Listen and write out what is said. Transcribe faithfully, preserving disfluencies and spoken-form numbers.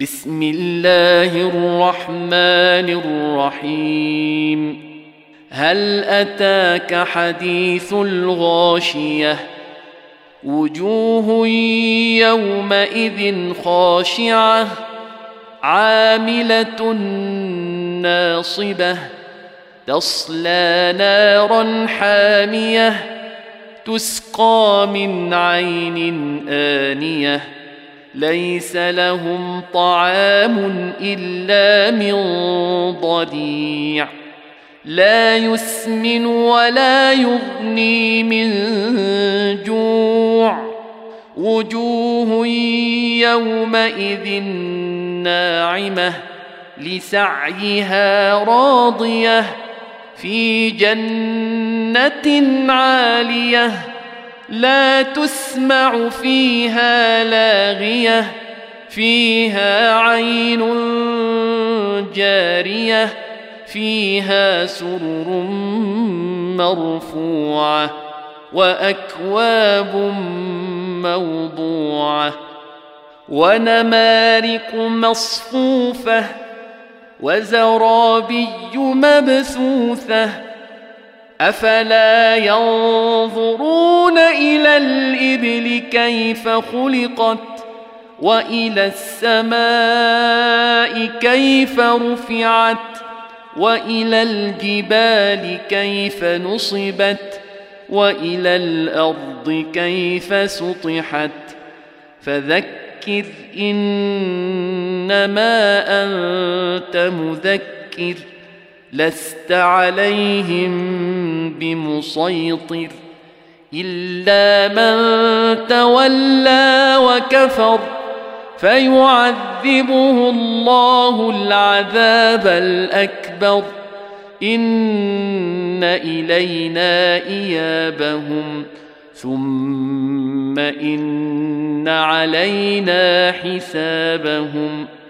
بسم الله الرحمن الرحيم. هل أتاك حديث الغاشية؟ وجوه يومئذ خاشعة عاملة ناصبة تصلى نارا حامية تسقى من عين آنية ليس لهم طعام إلا من ضريع لا يسمن ولا يغني من جوع وجوه يومئذ ناعمة لسعيها راضية في جنة عالية لا تسمع فيها لاغية فيها عين جارية فيها سرر مرفوعة وأكواب موضوعة ونمارق مصفوفة وزرابي مبثوثة أفلا ينظرون إلى الإبل كيف خلقت وإلى السماء كيف رفعت وإلى الجبال كيف نصبت وإلى الأرض كيف سطحت فذكر إنما أنت مذكر لست عليهم بمسيطر إلا من تولى وكفر فيعذبه الله العذاب الأكبر إن إلينا إيابهم ثم إن علينا حسابهم